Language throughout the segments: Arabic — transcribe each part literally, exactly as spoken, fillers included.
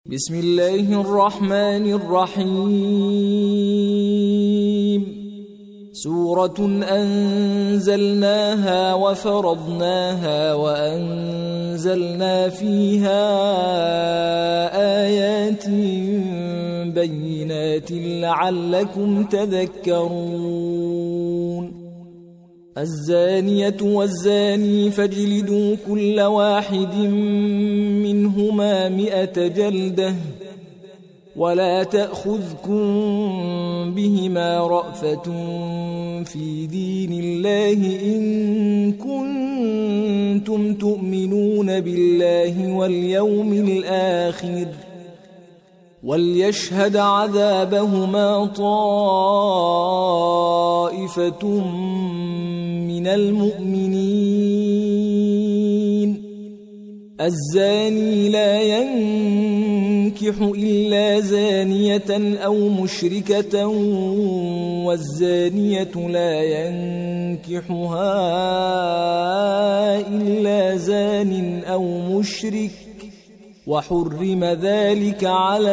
بسم الله الرحمن الرحيم. سورة أنزلناها وفرضناها وأنزلنا فيها آيات بينات لعلكم تذكرون. الزانية والزاني فاجلدوا كل واحد منهما مئة جلدة ولا تأخذكم بهما رأفة في دين الله إن كنتم تؤمنون بالله واليوم الآخر وليشهد عذابهما طائفة من المؤمنين. الزاني لا ينكح إلا زانية أو مشركة والزانية لا ينكحها إلا زان أو مشرك وحرم ذلك على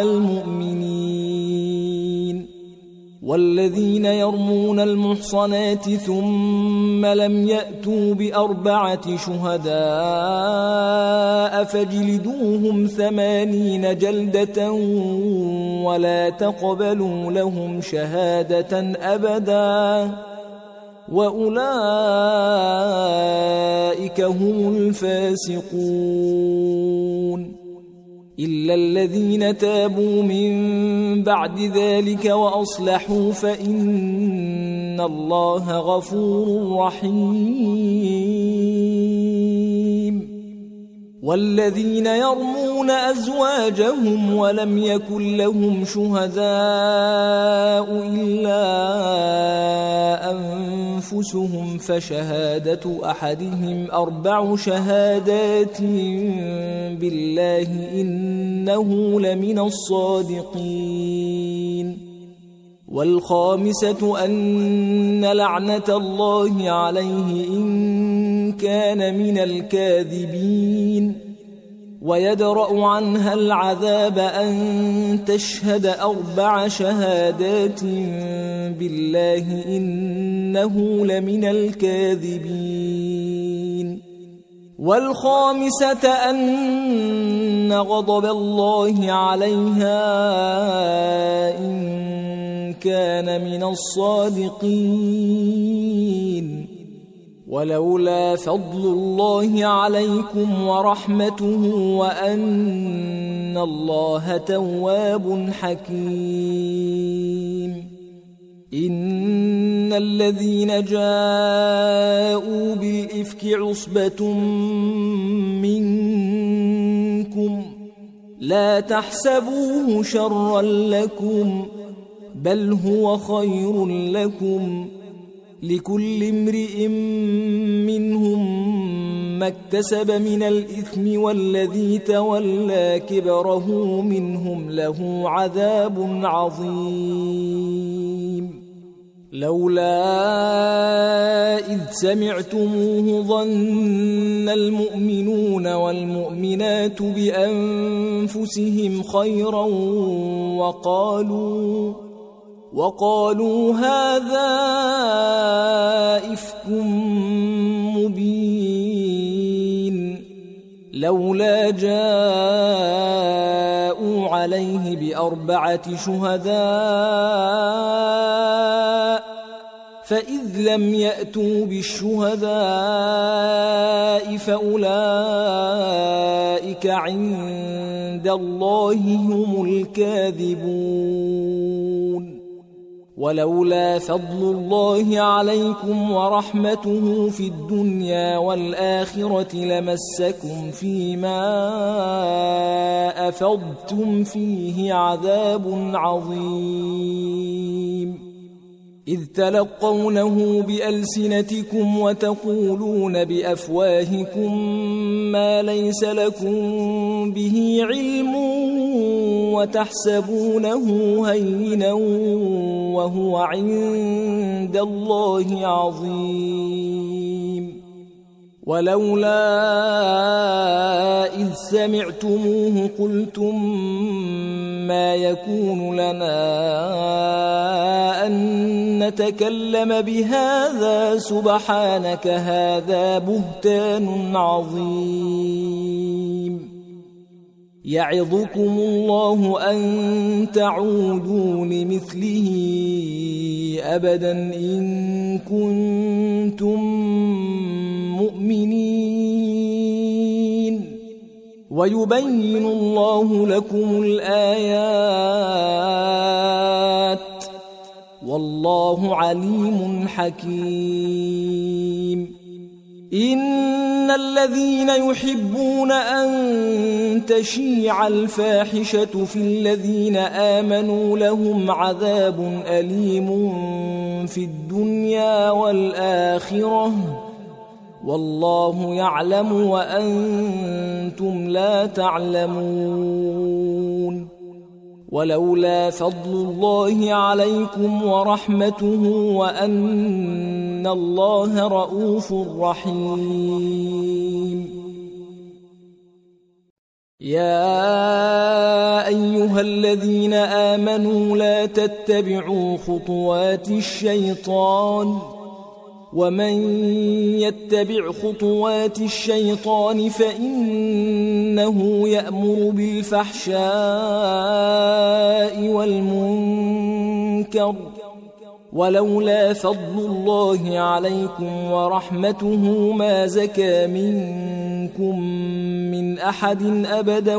المؤمنين. والذين يرمون المحصنات ثم لم يأتوا بأربعة شهداء فاجلدوهم ثمانين جلدة ولا تقبلوا لهم شهادة أبدا وأولئك هم الفاسقون. إلا الذين تابوا من بعد ذلك وأصلحوا فإن الله غفور رحيم. والذين يرمون أزواجهم ولم يكن لهم شهداء إلا أنفسهم فشهادة أحدهم أربع شهادات بالله إنه لمن الصادقين. والخامسة أن لعنة الله عليه إن كان من الكاذبين. ويدرأ عنها العذاب أن تشهد أربع شهادات بالله إنه لمن الكاذبين. والخامسة أن غضب الله عليها إن كان من الصادقين. ولولا فضل الله عليكم ورحمته وأن الله تواب حكيم. إن الذين جاءوا بالإفك عصبة منكم لا تحسبوه شرا لكم بل هو خير لكم. لكل امرئ منهم ما اكتسب من الإثم والذي تولى كبره منهم له عذاب عظيم. لولا إذ سمعتموه ظن المؤمنون والمؤمنات بأنفسهم خيرا وقالوا وقالوا هذا إفك مبين. لولا جاءوا عليه بأربعة شهداء فإذ لم يأتوا بالشهداء فأولئك عند الله هم الكاذبون. ولولا فضل الله عليكم ورحمته في الدنيا والآخرة لمسكم فيما أفضتم فيه عذاب عظيم. إذ تلقونه بألسنتكم وتقولون بأفواهكم ما ليس لكم به علم وتحسبونه هينا وهو عند الله عظيم. ولولا إذ سمعتموه قلتم ما يكون لنا أن نتكلم بهذا سبحانك هذا بهتان عظيم يعظكم الله أن تعودوا لمثله أبدا إن كنتم مؤمنين ويبين الله لكم الآيات والله عليم حكيم إن الذين يحبون أن تشيع الفاحشة في الذين آمنوا لهم عذاب أليم في الدنيا والآخرة والله يعلم وأنتم لا تعلمون ولولا فضل الله عليكم ورحمته وأن الله رؤوف رحيم يا أيها الذين آمنوا لا تتبعوا خطوات الشيطان ومن يتبع خطوات الشيطان فإنه يأمر بالفحشاء والمنكر ولولا فضل الله عليكم ورحمته ما زكى منكم من أحد أبدا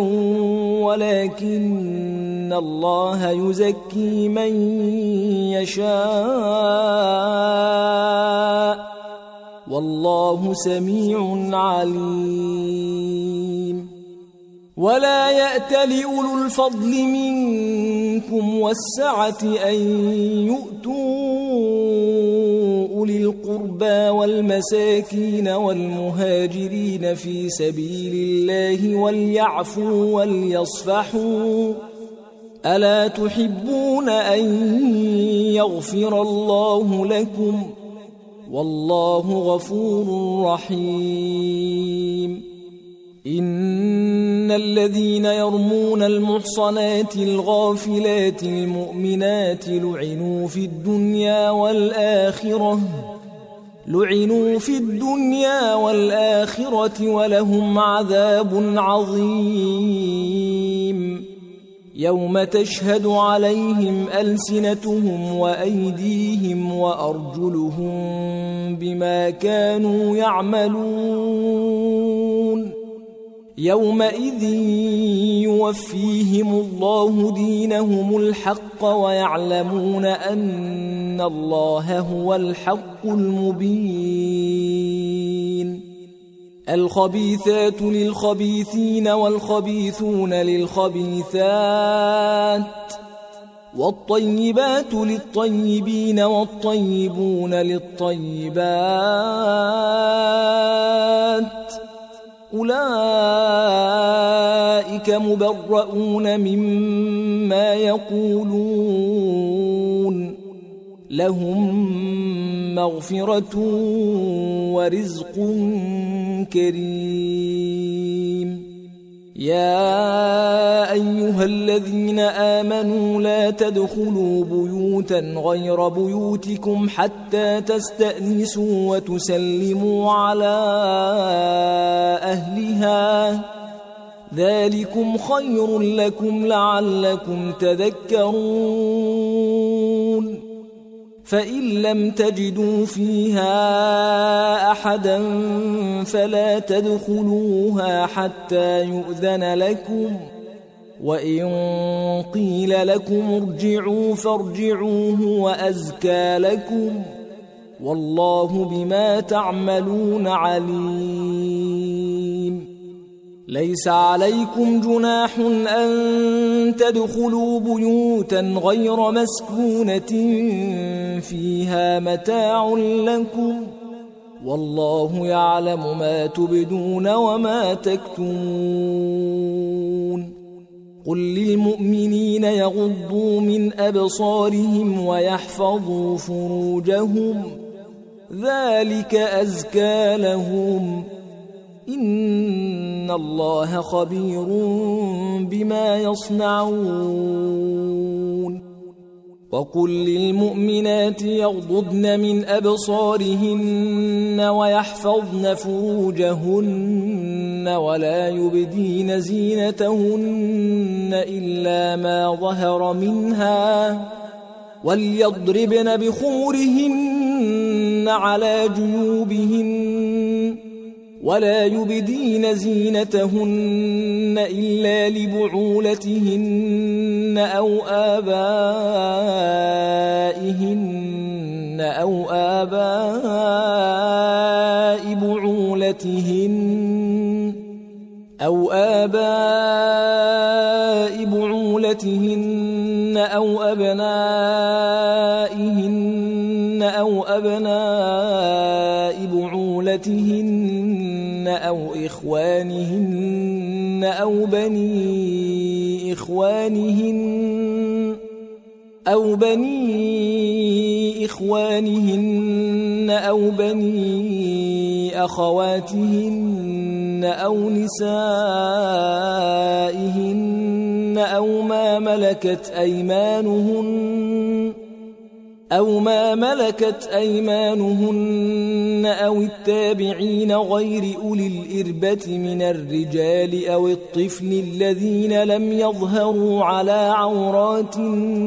ولكن الله يزكي من يشاء والله سميع عليم ولا يأتل أولو الفضل منكم والسعة أن يؤتوا أولي القربى والمساكين والمهاجرين في سبيل الله وليعفوا وليصفحوا ألا تحبون أن يغفر الله لكم والله غفور رحيم إن الذين يرمون المحصنات الغافلات المؤمنات لعنوا في الدنيا والآخرة لعنوا في الدنيا والآخرة ولهم عذاب عظيم يوم تشهد عليهم ألسنتهم وأيديهم وأرجلهم بما كانوا يعملون يومئذ يوفيهم الله دينهم الحق ويعلمون أن الله هو الحق المبين الخبيثات للخبيثين والخبيثون للخبيثات والطيبات للطيبين والطيبون للطيبات أولئك مبرؤون مما يقولون لهم مغفرة ورزق كريم يا أيها الذين آمنوا لا تدخلوا بيوتا غير بيوتكم حتى تستأنسوا وتسلموا على أهلها ذلكم خير لكم لعلكم تذكرون فإن لم تجدوا فيها أحدا فلا تدخلوها حتى يؤذن لكم وإن قيل لكم ارجعوا فارجعوا هو أزكى لكم والله بما تعملون عليم ليس عليكم جناح أن تدخلوا بيوتا غير مسكونة فيها متاع لكم والله يعلم ما تبدون وما تكتمون قل للمؤمنين يغضوا من أبصارهم ويحفظوا فروجهم ذلك أزكى لهم إن الله خبير بما يصنعون وقل للمؤمنات يغضضن من أبصارهن ويحفظن فروجهن ولا يبدين زينتهن إلا ما ظهر منها وليضربن بخمرهن على جيوبهن ولا يبدين زينتهن إلا لبعولتهن أو آبائهن أو آباء بعولتهن أو آباء بعولتهن أو أبنائهن أو أبناء بعولتهن أو إخوانهن أو بني إخوانهن أو بني إخوانهن أو بني أخواتهن أو نسائهن أو ما ملكت أيمانهن أو ما ملكت أيمانهن أو التابعين غير أولي الإربة من الرجال أو الطفل الذين لم يظهروا على عورات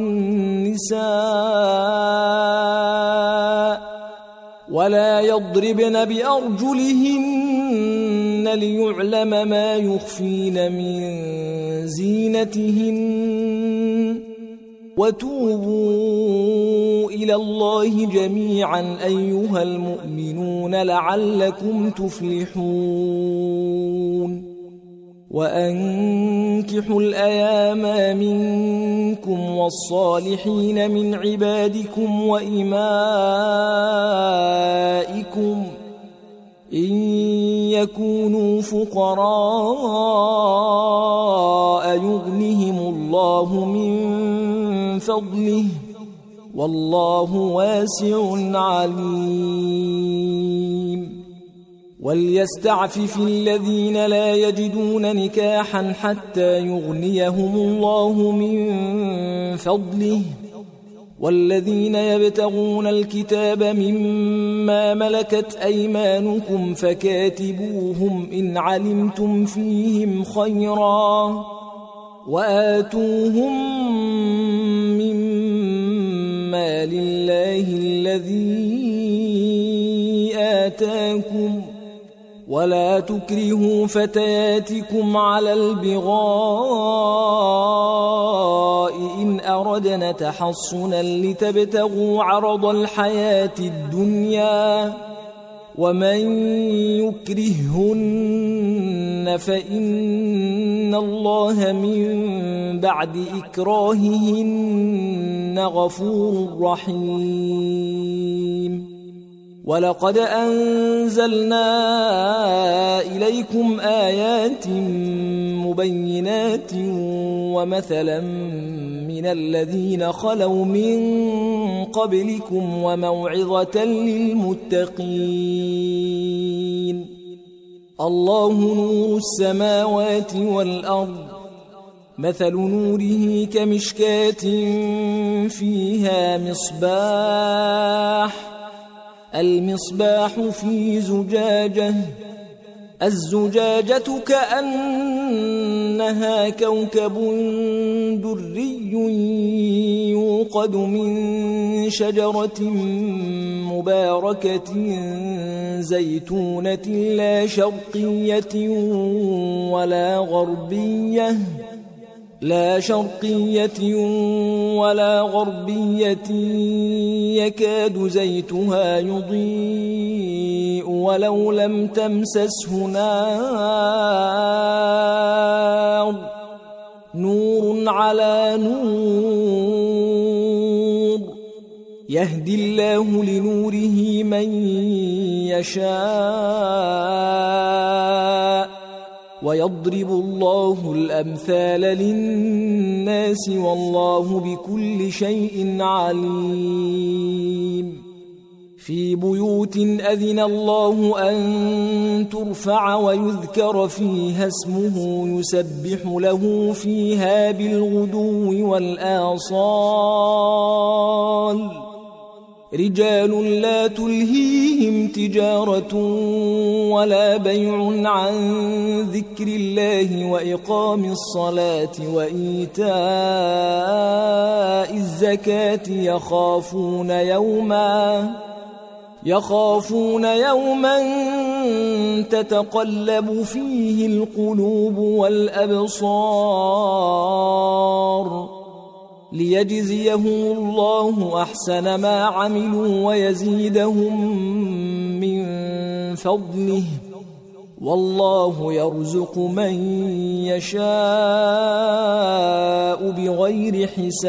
النساء ولا يضربن بأرجلهن ليعلم ما يخفين من زينتهن وتوبوا إلى الله جميعا أيها المؤمنون لعلكم تفلحون وأنكحوا الأيام منكم والصالحين من عبادكم وإمائكم إن يكونوا فقراء يغنهم الله من فضله والله واسع عليم وليستعفف الذين لا يجدون نكاحا حتى يغنيهم الله من فضله والذين يبتغون الكتاب مما ملكت أيمانكم فكاتبوهم إن علمتم فيهم خيرا وآتوهم مما لله الذي آتاكم ولا تكرهوا فتياتكم على البغاء إن أردنا تحصنا لتبتغوا عرض الحياة الدنيا ومن يكرههن فإن الله من بعد إكراههن غفور رحيم ولقد أنزلنا إليكم آيات مبينات ومثلا من الذين خلوا من قبلكم وموعظة للمتقين الله نور السماوات والأرض مثل نوره كمشكاة فيها مصباح المصباح في زجاجة الزجاجة كأنها كوكب دري يوقد من شجرة مباركة زيتونة لا شرقية ولا غربية لا شرقية ولا غربية يكاد زيتها يضيء ولو لم تمسسه نار نور على نور يهدي الله لنوره من يشاء ويضرب الله الأمثال للناس والله بكل شيء عليم في بيوت أذن الله أن ترفع ويذكر فيها اسمه يسبح له فيها بالغدو والآصال رجال لا تلهيهم تجارة ولا بيع عن ذكر الله وإقام الصلاة وإيتاء الزكاة يخافون يوما يخافون يوما تتقلب فيه القلوب والأبصار ليجزيهم الله أحسن ما عملوا ويزيدهم من فضله والله يرزق من يشاء بغير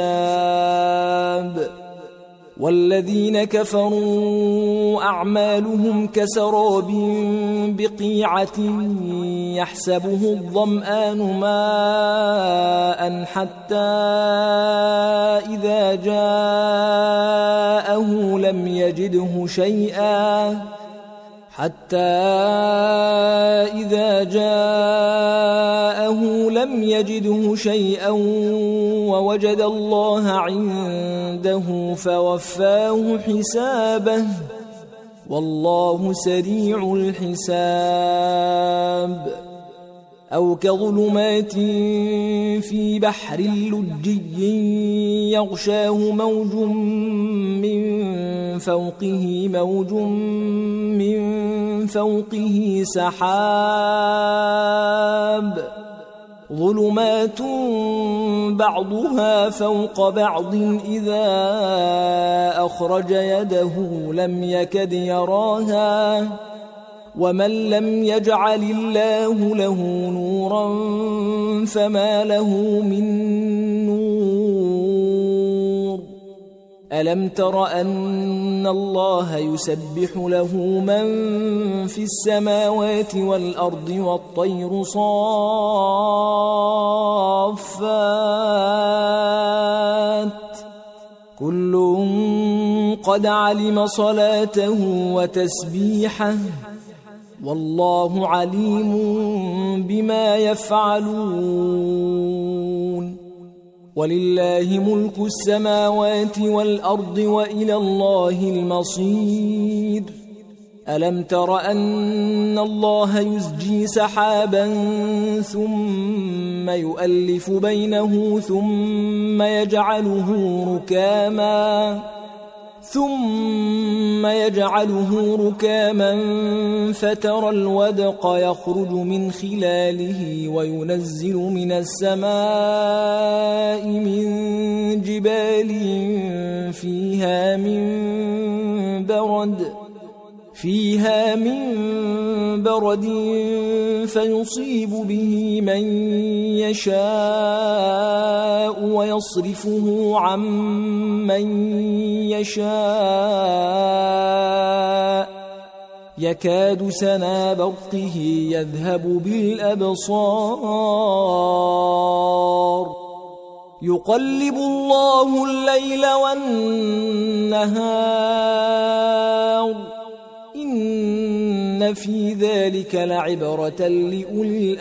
حساب والذين كفروا أعمالهم كسراب بقيعة يحسبه الظمآن ماء حتى إذا جاءه لم يجده شيئا حتى إذا جاءه لم يجده شيئا ووجد الله عنده فوفاه حسابه والله سريع الحساب أو كظلمات في بحر لجي يغشاه موج من فوقه موج من فوقه سحاب ظلمات بعضها فوق بعض إذا أخرج يده لم يكد يراها ومن لم يجعل الله له نورا فما له من نور ألم تر أن الله يسبح له من في السماوات والأرض والطير صافات كل قد علم صلاته وتسبيحه والله عليم بما يفعلون ولله ملك السماوات والأرض وإلى الله المصير ألم تر أن الله يزجي سحابا ثم يؤلف بينه ثم يجعله ركاما ثم يجعله ركاما فترى الودق يخرج من خلاله وينزل من السماء من جبال فيها من برد فيها من برد فيصيب به من يشاء ويصرفه عن من يشاء يكاد سنا برقه يذهب بالأبصار يقلب الله الليل والنهار إن في ذلك لعبرة لأولي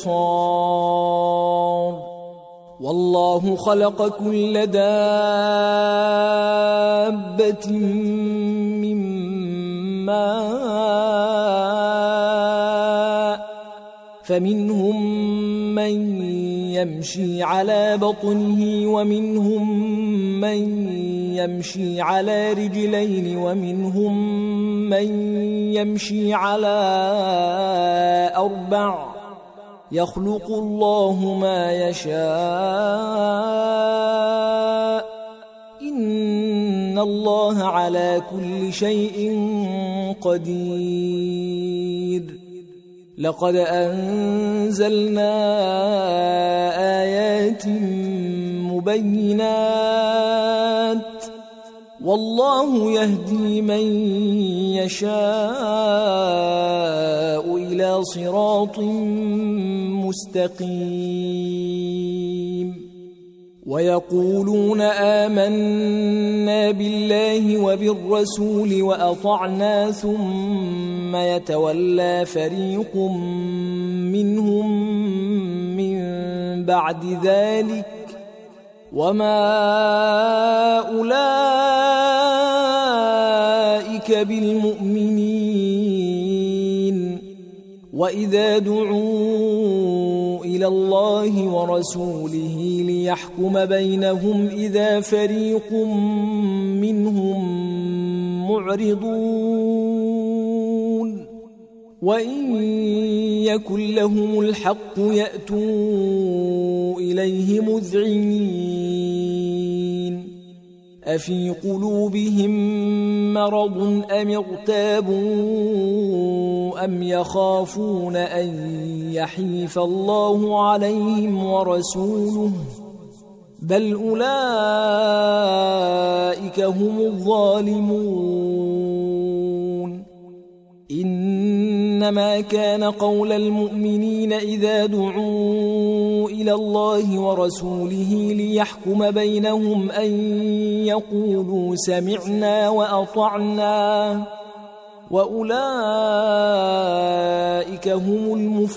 الأبصار والله خلق كل دابة من ماء فمنهم من يمشي على بطنه ومنهم من يمشي على رجلين ومنهم من يمشي على أربع يخلق الله ما يشاء إن الله على كل شيء قدير لقد أنزلنا آيات مبينات والله يهدي من يشاء إلى صراط مستقيم ويقولون آمنا بالله وبالرسول وأطعنا ثم يتولى فريق منهم من بعد ذلك وما أولئك بالمؤمنين وإذا دعوا إلى الله ورسوله ليحكم بينهم إذا فريق منهم معرضون وإن يكن لهم الحق يأتوا إليه مذعنين أفي قلوبهم مرض أم ارتابوا أم يخافون أن يحيف الله عليهم ورسوله بل أولئك هم الظالمون إنما كان قول المؤمنين إذا دعوا إلى الله ورسوله ليحكم بينهم أن يقولوا سمعنا وأطعنا وأولئك هم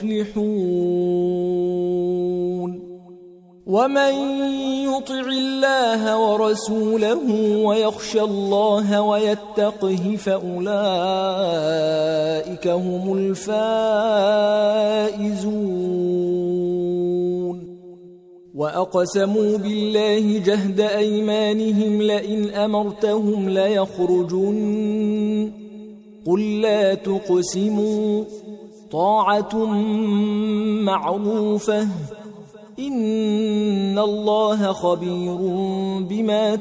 المفلحون ومن يطع الله ورسوله ويخشى الله ويتقه فأولئك هم الفائزون وأقسموا بالله جهد أيمانهم لئن أمرتهم ليخرجن قل لا تقسموا طاعة معروفة إن الله خبير بما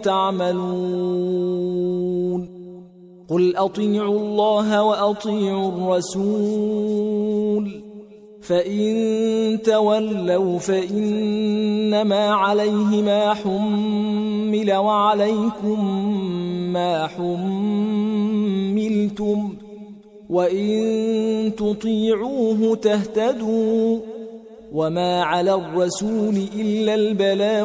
تعملون قل أطيعوا الله وأطيعوا الرسول فإن تولوا فإنما عليه ما حمل وعليكم ما حملتم وإن تطيعوه تهتدوا وما على الرسول إلا البلاغ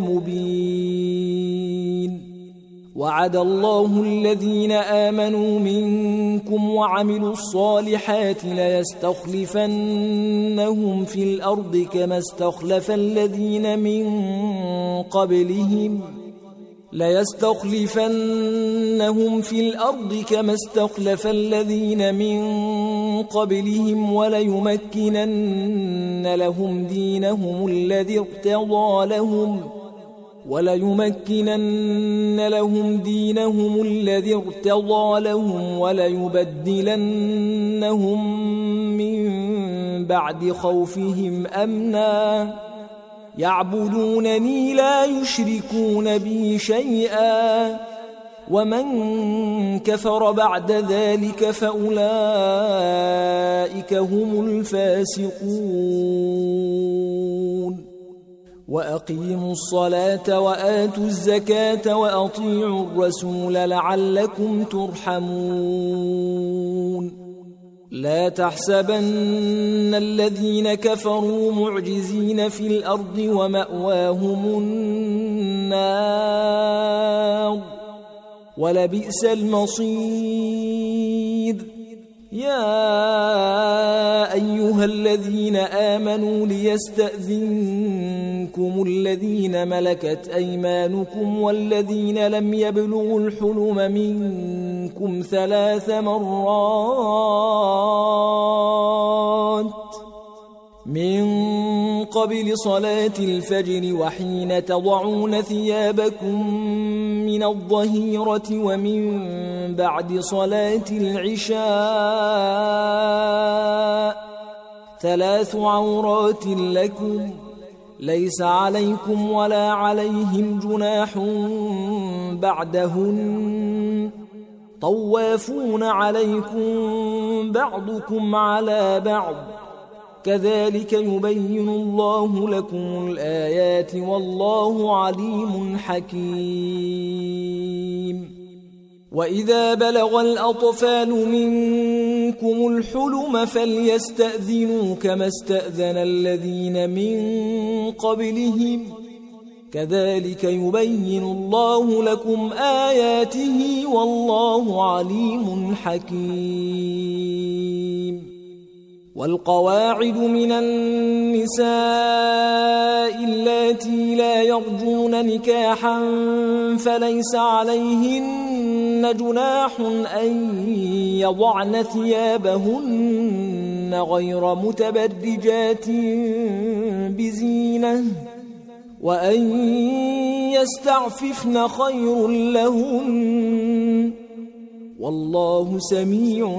المبين وعد الله الذين آمنوا منكم وعملوا الصالحات ليستخلفنهم في الأرض كما استخلف الذين من قبلهم ليستخلفنهم في الأرض كما استخلف الذين من قبلهم وليمكنن لهم دينهم الذي ارتضى لهم وليمكنن لهم دينهم الذي ارتضى لهم وليبدلنهم من بعد خوفهم أمنا يعبدونني لا يشركون بي شيئا ومن كفر بعد ذلك فأولئك هم الفاسقون وأقيموا الصلاة وآتوا الزكاة وأطيعوا الرسول لعلكم ترحمون لا تحسبن الذين كفروا معجزين في الأرض ومأواهم النار ولبئس المصير يا أيها الذين آمنوا ليستأذنكم الذين ملكت أيمانكم والذين لم يبلغوا الحلم منكم ثلاث مرات من قبل صلاة الفجر وحين تضعون ثيابكم من الظهيرة ومن بعد صلاة العشاء ثلاث عورات لكم ليس عليكم ولا عليهم جناح بعدهن طوافون عليكم بعضكم على بعض كذلك يبين الله لكم الآيات والله عليم حكيم وإذا بلغ الأطفال منكم الحلم فليستأذنوا كما استأذن الذين من قبلهم كذلك يبين الله لكم آياته والله عليم حكيم. والقواعد من النساء اللاتي لا يرجون نكاحا فليس عليهن جناح أن يضعن ثيابهن غير متبرجات بزينة وأن يستعففن خير لهن والله سميع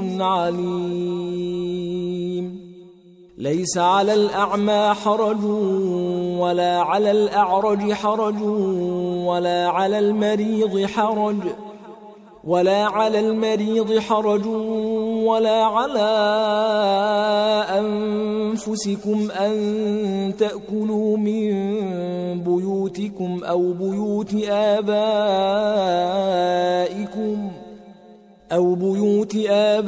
عليم. ليس على الأعمى حرج ولا على الأعرج حرج ولا على المريض حرج ولا على المريض حرج ولا على أنفسكم أن تأكلوا من بيوتكم أو بيوت آبائكم أو بيوت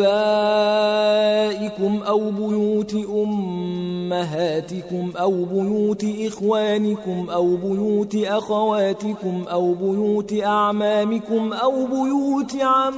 آبائكم أو بيوت أمهاتكم أو بيوت إخوانكم أو بيوت أخواتكم أو بيوت أعمامكم أو بيوت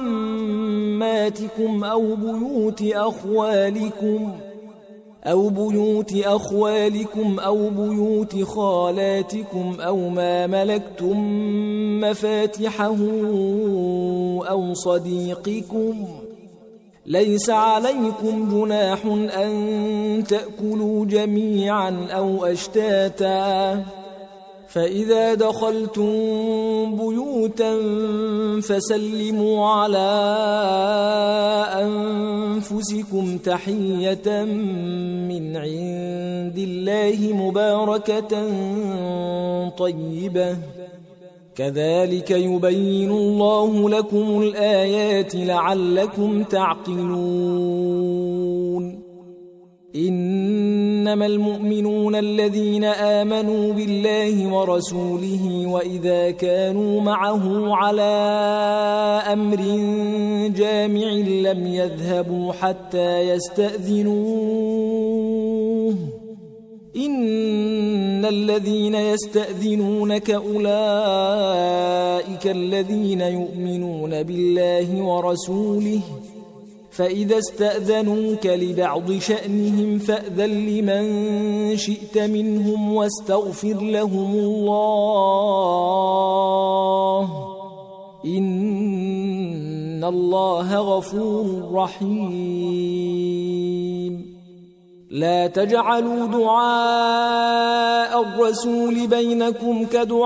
عماتكم أو بيوت أخوالكم أو بيوت أخوالكم أو بيوت خالاتكم أو ما ملكتم مفاتحه أو صديقكم. ليس عليكم جناح أن تأكلوا جميعا أو أشتاتا فإذا دخلتم بيوتا فسلموا على أنفسكم تحية من عند الله مباركة طيبة كذلك يبين الله لكم الآيات لعلكم تعقلون. إنما المؤمنون الذين آمنوا بالله ورسوله وإذا كانوا معه على أمر جامع لم يذهبوا حتى يستأذنوه إن الذين يستأذنونك أولئك الذين يؤمنون بالله ورسوله فإذا استأذنوك لبعض شأنهم فأذن لمن شئت منهم واستغفر لهم الله إن الله غفور رحيم. لا تجعلوا دعاء الرسول بينكم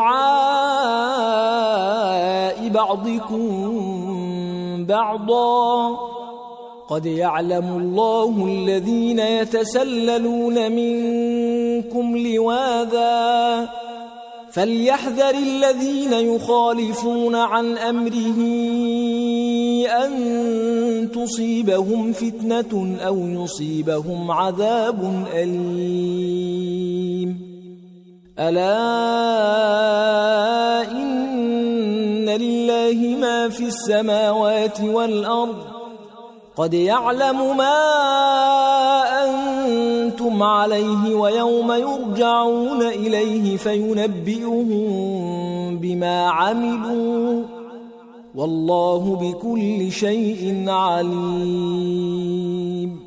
كدعاء بعضكم بعضا قد يعلم الله الذين يتسللون منكم لواذا فليحذر الذين يخالفون عن أمره أن تصيبهم فتنة أو يصيبهم عذاب أليم. ألا إن لله ما في السماوات والأرض قد يعلم ما أنتم عليه ويوم يرجعون إليه فينبئهم بما عملوا والله بكل شيء عليم.